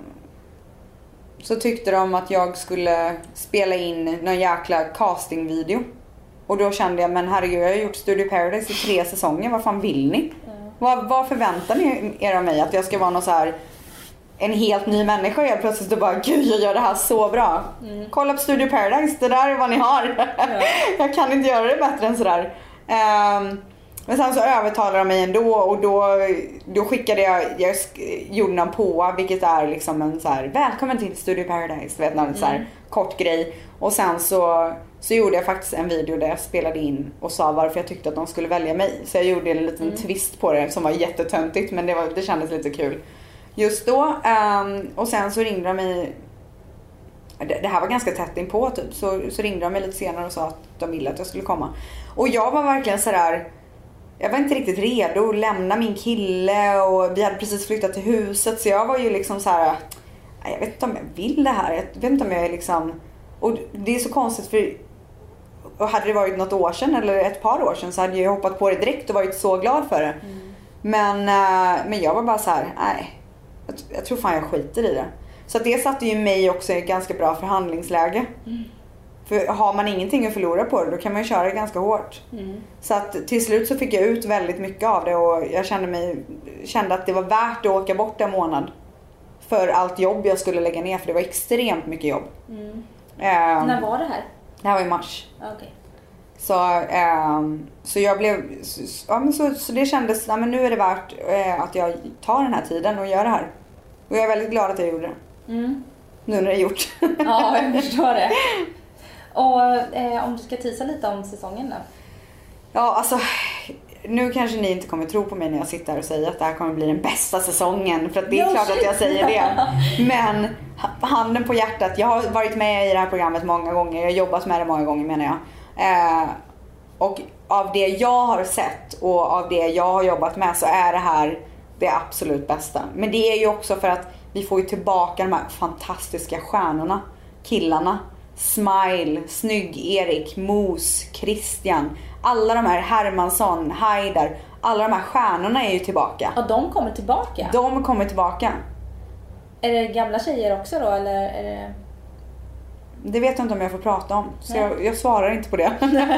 så tyckte de att jag skulle spela in någon jäkla castingvideo. Och då kände jag, men herregud, jag har gjort Studio Paradise i tre säsonger, vad fan vill ni? Mm. Vad, vad förväntar ni er av mig? Att jag ska vara någon så här en helt ny människa helt plötsligt och bara, gud jag gör det här så bra. Mm. Kolla på Studio Paradise, det där är vad ni har. Ja. Jag kan inte göra det bättre än sådär. Um, men sen så övertalade de mig ändå och då, då skickade jag, jag gjorde någon på, vilket är liksom en så här, välkommen till Studio Paradise, vet någon mm. så här kort grej. Och sen så, så gjorde jag faktiskt en video där jag spelade in och sa varför jag tyckte att de skulle välja mig. Så jag gjorde en liten mm. twist på det som var jättetöntigt, men det, var, det kändes lite kul just då. Um, och sen så ringde de mig, det, det här var ganska tätt inpå typ, så, så ringde de mig lite senare och sa att de ville att jag skulle komma. Och jag var verkligen sådär, jag var inte riktigt redo att lämna min kille och vi hade precis flyttat till huset, så jag var ju liksom så här, jag vet inte om jag vill det här, jag vet inte om jag är liksom, och det är så konstigt för och hade det varit något år sedan eller ett par år sedan så hade jag hoppat på det direkt och varit så glad för det. Mm. Men, men jag var bara så här, nej, jag, jag tror fan jag skiter i det. Så att det satte ju mig också i ett ganska bra förhandlingsläge. Mm. För har man ingenting att förlora på det, då kan man ju köra det ganska hårt. Mm. Så att till slut så fick jag ut väldigt mycket av det och jag kände, mig, kände att det var värt att åka bort en månad. För allt jobb jag skulle lägga ner, för det var extremt mycket jobb. Mm. Um, När var det här? Det här var i mars. Okay. Så, um, så jag blev, så, ja, men så, så det kändes, ja, men nu är det värt uh, att jag tar den här tiden och gör det här. Och jag är väldigt glad att jag gjorde det. Mm. Nu när det är gjort. Ja, jag förstår det. Och eh, om du ska tisa lite om säsongen då? Ja, alltså nu kanske ni inte kommer tro på mig när jag sitter här och säger att det här kommer bli den bästa säsongen. För att det är no klart shit. Att jag säger det. Men handen på hjärtat, jag har varit med i det här programmet många gånger. Jag har jobbat med det många gånger menar jag. Eh, och av det jag har sett och av det jag har jobbat med så är det här det absolut bästa. Men det är ju också för att vi får ju tillbaka de här fantastiska stjärnorna, killarna. Smile, Snygg-Erik, Mos, Christian, alla de här, Hermansson, Haidar, alla de här stjärnorna är ju tillbaka. Och de kommer tillbaka? De kommer tillbaka. Är det gamla tjejer också då, eller är det... Det vet jag inte om jag får prata om, så jag, jag svarar inte på det.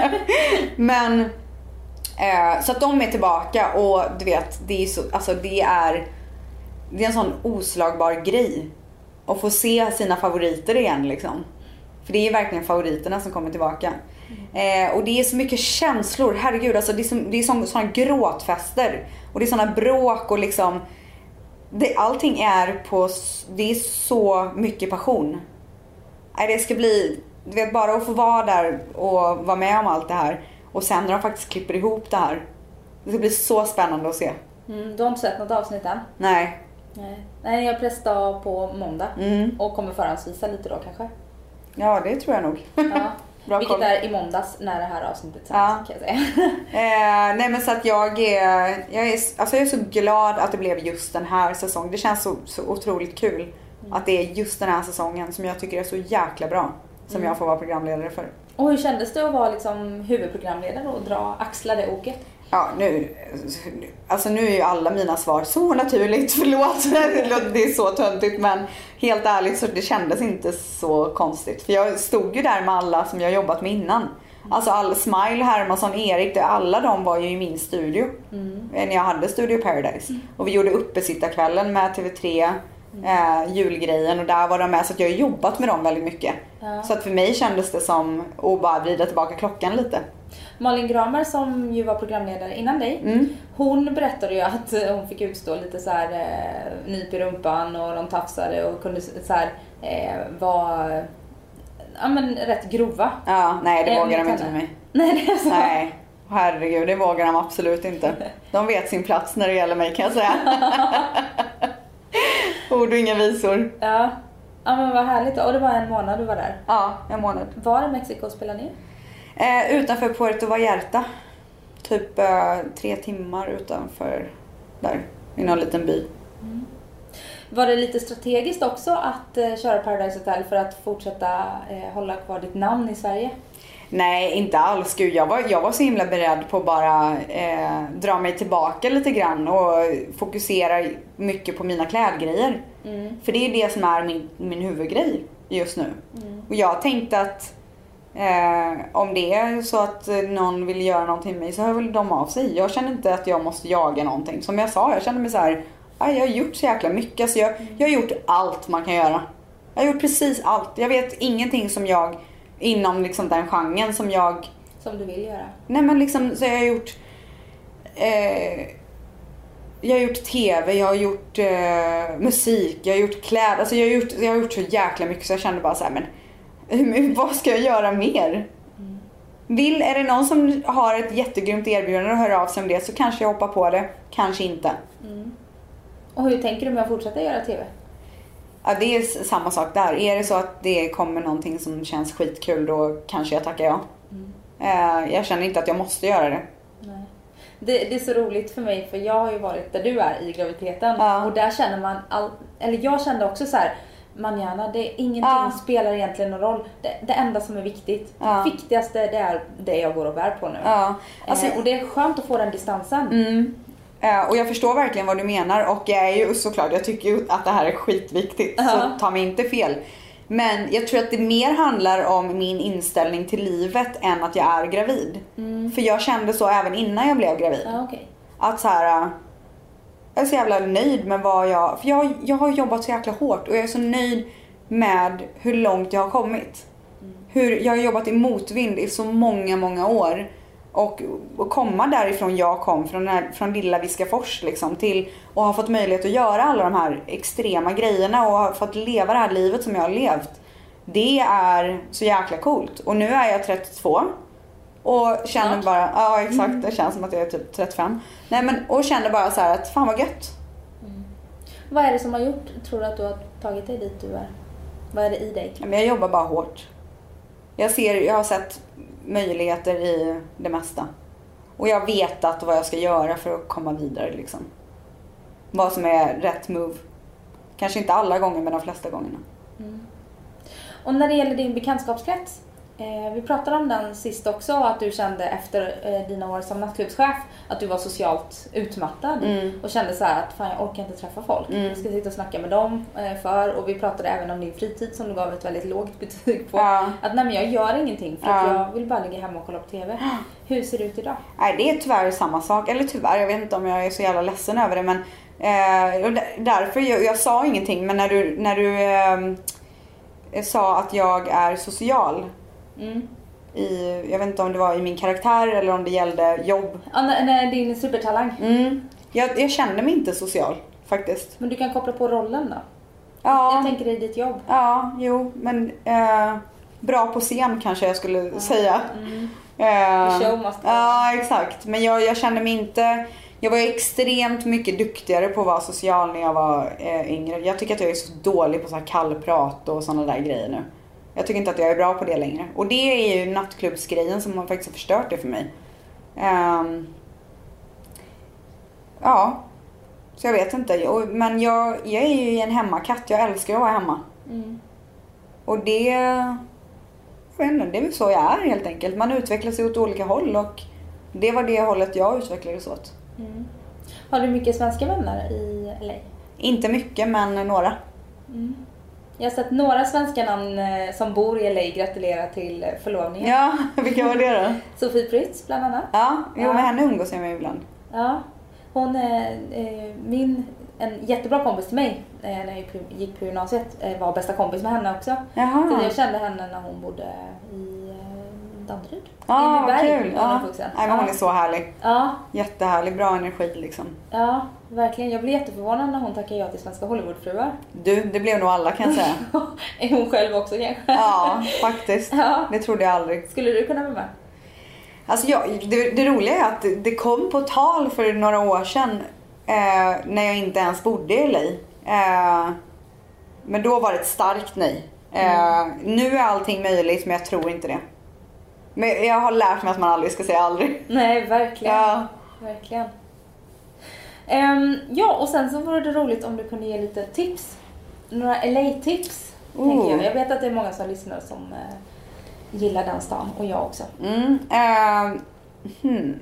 Men eh, så att de är tillbaka och du vet, det är så, alltså det är det är en sån oslagbar grej att få se sina favoriter igen liksom. För det är verkligen favoriterna som kommer tillbaka. Mm. Eh, och det är så mycket känslor. Herregud, alltså det är, som, det är som, såna gråtfester. Och det är såna bråk och liksom... Det, allting är på... Det är så mycket passion. Eh, det ska bli... Du vet, bara att få vara där och vara med om allt det här. Och sen när de faktiskt klipper ihop det här. Det ska bli så spännande att se. Mm, du har inte sett något avsnitt än? Nej. Nej, Nej jag pressar på måndag. Mm. Och kommer förhandsvisa lite då kanske. Ja, det tror jag nog. Ja. Bra Vilket koll. Är i måndags när det här avsnittet sänds, ja. Kan jag säga. eh, nej men så att jag är, jag, är, alltså jag är så glad att det blev just den här säsongen. Det känns så, så otroligt kul mm. att det är just den här säsongen som jag tycker är så jäkla bra. Som mm. jag får vara programledare för. Och hur kändes det att vara liksom huvudprogramledare och dra axla det oket? Ja, nu, alltså nu är ju alla mina svar så naturligt, förlåt, det är så töntigt, men helt ärligt så det kändes inte så konstigt. För jag stod ju där med alla som jag jobbat med innan. Alltså alla, Smile, Hermansson, Erik, alla de var ju i min studio mm. när jag hade Studio Paradise. Mm. Och vi gjorde uppesittarkvällen med T V tre, mm. eh, julgrejen, och där var de med, så att jag har jobbat med dem väldigt mycket. Ja. Så att för mig kändes det som att bara vrida tillbaka klockan lite. Malin Gramer som ju var programledare innan dig, Mm. hon berättade ju att hon fick utstå lite så här eh, nyp i rumpan och de tafsade och kunde så här eh, vara ja, men rätt grova. Ja, nej det Eh, vågar de mot inte med henne. mig. Nej, det är så. Nej, herregud, det vågar de absolut inte. De vet sin plats när det gäller mig, kan jag säga. Ord och inga visor. Ja. Ja, men vad härligt. Och det var en månad du var där. Ja, en månad. Var i Mexiko spelade ni? Eh, utanför Puerto Vallarta. Typ eh, tre timmar utanför där. I någon liten by. Var det lite strategiskt också att eh, köra Paradise Hotel för att fortsätta eh, hålla kvar ditt namn i Sverige? Nej, inte alls. Gud, jag var, jag var så himla beredd på att bara eh, dra mig tillbaka lite grann och fokusera mycket på mina klädgrejer. Mm. För det är det som är min, min huvudgrej just nu. Mm. Och jag tänkte att eh, om det är så att någon vill göra någonting med mig så hör väl de av sig. Jag känner inte att jag måste jaga någonting. Som jag sa, jag känner mig så här, jag har gjort så jäkla mycket. Alltså jag, jag har gjort allt man kan göra. Jag har gjort precis allt. Jag vet ingenting som jag, inom liksom den genren som jag... Som du vill göra? Nej men liksom, så jag har gjort... Eh, jag har gjort tv, jag har gjort eh, musik, jag har gjort kläder. Alltså jag har gjort, jag har gjort så jäkla mycket så jag kände bara så här, men vad ska jag göra mer? Mm. Vill, är det någon som har ett jättegrymt erbjudande och hör av sig om det så kanske jag hoppar på det, kanske inte. Mm. Och hur tänker du med att fortsätta göra tv? Ja, det är samma sak där. Är det så att det kommer någonting som känns skitkul då kanske jag tackar ja. Mm. Eh, jag känner inte att jag måste göra det. Nej. Det, det är så roligt för mig för jag har ju varit där du är i graviditeten ja. Och där känner man, all, eller jag kände också så här, manjana, det är ingenting ja. spelar egentligen någon roll. Det, det enda som är viktigt, ja. det viktigaste det är det jag går och bär på nu. Ja. Alltså, eh, och det är skönt att få den distansen. Mm. Uh, och jag förstår verkligen vad du menar och jag är ju såklart, jag tycker ju att det här är skitviktigt, uh-huh. så ta mig inte fel. Men jag tror att det mer handlar om min inställning till livet än att jag är gravid. Mm. För jag kände så även innan jag blev gravid. Uh, okay. Att så här, uh, jag är så jävla nöjd med vad jag, för jag, jag har jobbat så jäkla hårt och jag är så nöjd med hur långt jag har kommit. Mm. Hur jag har jobbat i motvind i så många, många år. Och, och komma därifrån jag kom, från, den här, från lilla Viskafors liksom, till och ha fått möjlighet att göra alla de här extrema grejerna och ha fått leva det här livet som jag har levt. Det är så jäkla coolt. Och nu är jag trettiotvå och känner ja. bara, ja exakt, mm. det känns som att jag är typ trettiofem. Nej men, och känner bara så här att fan vad gött. Mm. Vad är det som har gjort, tror du att du har tagit dig dit du är? Vad är det i dig? Men jag jobbar bara hårt. Jag ser, jag har sett möjligheter i det mesta. Och jag vet att vad jag ska göra för att komma vidare liksom. Vad som är rätt move. Kanske inte alla gånger men de flesta gångerna. Mm. Och när det gäller din bekantskapskrets. Eh, vi pratade om den sist också. Att du kände efter eh, dina år som nattklubbschef att du var socialt utmattad. Mm. Och kände så här att fan jag orkar inte träffa folk. Mm. Jag ska sitta och snacka med dem eh, för. Och vi pratade även om din fritid som du gav ett väldigt lågt betyg på. Ja. Att nej men jag gör ingenting för ja. att jag vill bara ligga hemma och kolla på tv. Hur ser det ut idag? Nej det är tyvärr samma sak. Eller tyvärr, jag vet inte om jag är så jävla ledsen över det. Men eh, och därför, jag, jag sa ingenting. Men när du, när du eh, sa att jag är social. Mm. I, jag vet inte om det var i min karaktär eller om det gällde jobb. Ja, nej, din supertalang. Mm. Jag, jag kände mig inte social faktiskt. Men du kan koppla på rollen då? Ja. Jag tänker i ditt jobb. Ja, jo, men eh, bra på scen kanske jag skulle ja. säga. Mm. Eh, show must go. Ja, exakt. Men jag, jag kände mig inte... Jag var extremt mycket duktigare på att vara social när jag var eh, yngre. Jag tycker att jag är så dålig på så här kallprat och sådana där grejer nu. Jag tycker inte att jag är bra på det längre. Och det är ju nattklubbsgrejen som har faktiskt förstört det för mig. Um, ja, så jag vet inte. Men jag, jag är ju en hemmakatt. Jag älskar att vara hemma. Mm. Och det, jag vet inte, det är väl så jag är helt enkelt. Man utvecklar sig åt olika håll och det var det hållet jag utvecklades åt. Mm. Har du mycket svenska vänner i L A? Inte mycket, men några. Mm. Jag har sett några svenska namn som bor i L A gratulera till förlovningen. Ja, vilka var det då? Sofie Prytz bland annat. Ja, jo, ja. Med henne umgås jag med ibland. Ja, hon är eh, min, en jättebra kompis till mig eh, när jag gick på gymnasiet. Eh, var bästa kompis med henne också. Jaha. Så jag kände henne när hon bodde i eh, Danderyd. Ja, vad kul. Ja. Ja. Nej, men hon är så härlig. Ja. Jättehärlig, bra energi liksom. Ja, verkligen. Jag blev jätteförvånad när hon tackade ja till Svenska Hollywoodfruar. Du, det blev nog alla kan jag säga. Är hon själv också kanske? Ja, faktiskt. Ja. Det trodde jag aldrig. Skulle du kunna vara med? Alltså jag, det, det roliga är att det kom på tal för några år sedan eh, när jag inte ens bodde i L A. Eh, men då var det ett starkt nej. Eh, mm. Nu är allting möjligt, men jag tror inte det. Men jag har lärt mig att man aldrig ska säga aldrig. Nej, verkligen. Ja. Verkligen. Um, ja, och sen så vore det roligt om du kunde ge lite tips. Några L A-tips, Oh. tänker jag. Jag vet att det är många som lyssnar som uh, gillar den stan, och jag också. Mm, uh, hmm.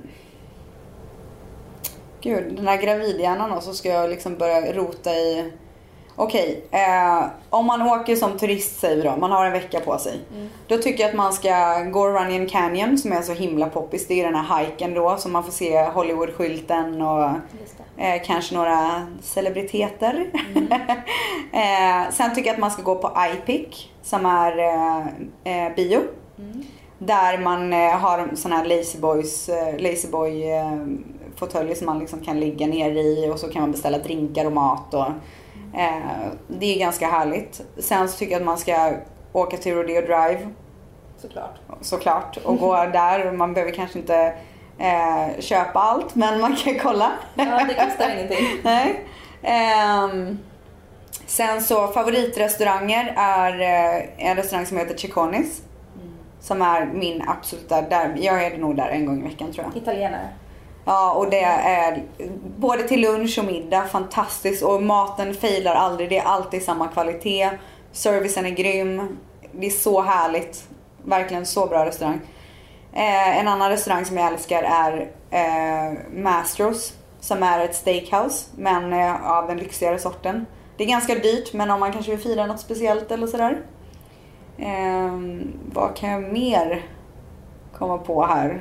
Gud, den här gravidhjärnan då, så ska jag liksom börja rota i... Okej, okay, eh, om man åker som turist säger vi då, man har en vecka på sig. Mm. Då tycker jag att man ska gå Runyon Canyon som är så himla poppis. Det är den här hiken då som man får se Hollywood-skylten och eh, kanske några celebriteter. Mm. eh, sen tycker jag att man ska gå på iPic som är eh, eh, bio. Mm. Där man eh, har sån här lazy boys, eh, lazy boy eh, fåtöljer som man liksom kan ligga ner i, och så kan man beställa drinkar och mat och Eh, det är ganska härligt. Sen så tycker jag att man ska åka till Rodeo Drive. Såklart. Såklart. Och gå där. Man behöver kanske inte eh, köpa allt, men man kan kolla. Ja, det kostar ingenting. Nej. Eh, sen så favoritrestauranger är eh, en restaurang som heter Cicconis. Mm. Som är min absoluta, där, jag är nog där en gång i veckan tror jag. Italienare. Ja, och det är både till lunch och middag fantastiskt, och maten failar aldrig, det är alltid samma kvalitet, servicen är grym, det är så härligt, verkligen så bra restaurang. Eh, en annan restaurang som jag älskar är eh, Mastros, som är ett steakhouse men eh, av den lyxigare sorten. Det är ganska dyrt, men om man kanske vill fira något speciellt eller sådär. Eh, vad kan jag mer komma på här?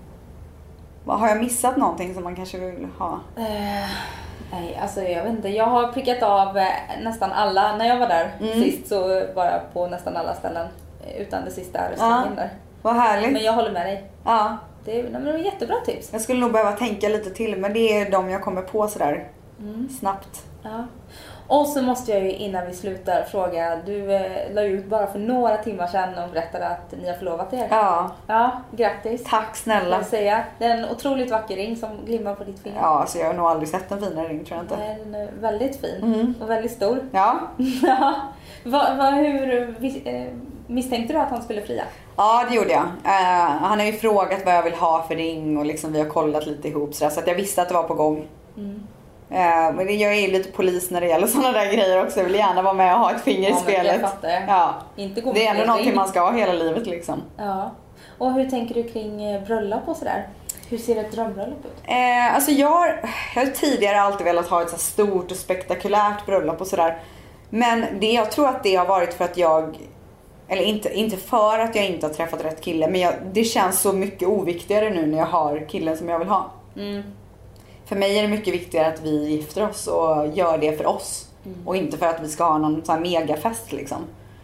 Har jag missat någonting som man kanske vill ha? Uh, nej, alltså jag vet inte. Jag har prickat av eh, nästan alla. När jag var där mm. sist så var jag på nästan alla ställen. Utan det sista restaurangen ja, där. Vad härligt. Men jag håller med dig. Ja. Det är, nej, men det är jättebra tips. Jag skulle nog behöva tänka lite till, men det är de jag kommer på sådär mm. snabbt. Ja. Och så måste jag ju innan vi slutar fråga, du eh, la ut bara för några timmar sedan och berättade att ni har förlovat er. Ja. Ja, grattis. Tack snälla. Jag säga. Det är en otroligt vacker ring som glimmar på ditt finger. Ja, alltså jag har nog aldrig sett en finare ring, tror jag inte. Nej, den är väldigt fin mm. och väldigt stor. Ja. Ja. Va, va, hur eh, misstänkte du att han skulle fria? Ja, det gjorde jag. Uh, han har ju frågat vad jag vill ha för ring och liksom vi har kollat lite ihop så, där, så att jag visste att det var på gång. Mm. Uh, men jag är ju lite polis när det gäller sådana där grejer också. Jag vill gärna vara med och ha ett finger ja, i spelet. Ja. Inte gå det är ändå någonting man ska ha hela livet liksom. Ja. Och hur tänker du kring bröllop och sådär? Hur ser ett drömbröllop ut? Eh, alltså jag, jag har tidigare alltid velat ha ett så stort och spektakulärt bröllop och sådär. Men det, jag tror att det har varit för att jag, eller inte, inte för att jag inte har träffat rätt kille, men jag, det känns så mycket oviktigare nu när jag har killen som jag vill ha. Mm. För mig är det mycket viktigare att vi gifter oss och gör det för oss. Mm. Och inte för att vi ska ha någon sån här megafest liksom.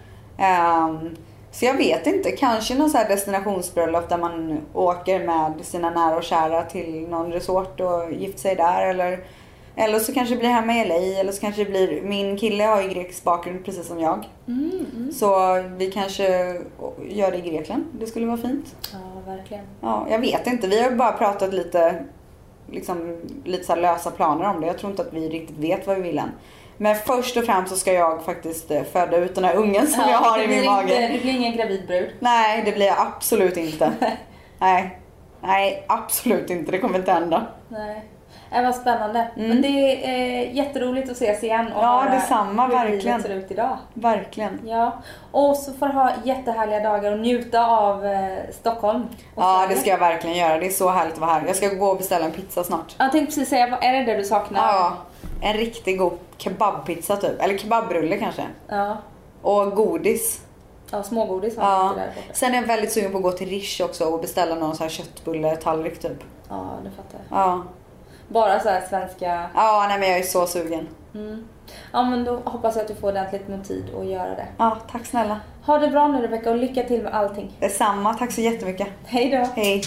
Um, så jag vet inte, kanske någon så här destinationsbröllop där man åker med sina nära och kära till någon resort och gifter sig där. Eller, eller så kanske det blir hemma i L A, eller så kanske det blir, min kille har ju grekisk bakgrund precis som jag. Mm, mm. Så vi kanske gör det i Grekland, det skulle vara fint. Ja, verkligen. Ja, jag vet inte, vi har bara pratat lite... liksom lite så här lösa planer om det. Jag tror inte att vi riktigt vet vad vi vill än. Men först och främst så ska jag faktiskt föda ut den här ungen som ja, jag har i min mage. Inte, det blir ingen gravidbrud. Nej, det blir jag absolut inte. Nej. Nej, absolut inte. Det kommer inte hända. Nej. Det var spännande. Mm. Men det är eh, jätteroligt att ses igen och ja, detsamma, hur verkligen. livet ser ut idag. Verkligen. Ja. Och så får du ha jättehärliga dagar och njuta av eh, Stockholm. Ja, Sverige. Det ska jag verkligen göra. Det är så härligt att vara här. Jag ska gå och beställa en pizza snart. Jag tänkte precis säga, vad är det där du saknar? Ja, en riktigt god kebabpizza typ. Eller kebabrulle kanske. Ja. Och godis. Ja, smågodis har ja. inte där borta. Sen är jag väldigt sugen på att gå till Rish också och beställa någon sån här köttbulle tallrik typ. Ja, det fattar jag. Ja. Bara så här svenska... Ja, nej men jag är så sugen. Mm. Ja, men då hoppas jag att du får ordentligt med tid att göra det. Ja, tack snälla. Ha det bra nu Rebecca och lycka till med allting. Detsamma, tack så jättemycket. Hej då. Hej.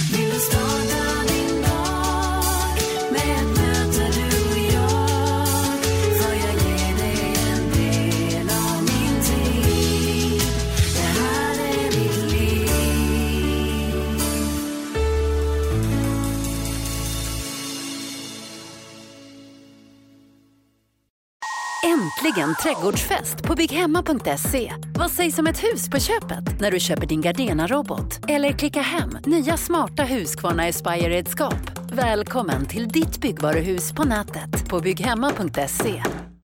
Äntligen trädgårdsfest på bygghemma punkt se. Vad sägs om ett hus på köpet när du köper din Gardena-robot? Eller klicka hem nya smarta Husqvarna Aspire-redskap. Välkommen till ditt byggvaruhus på nätet på bygghemma punkt se.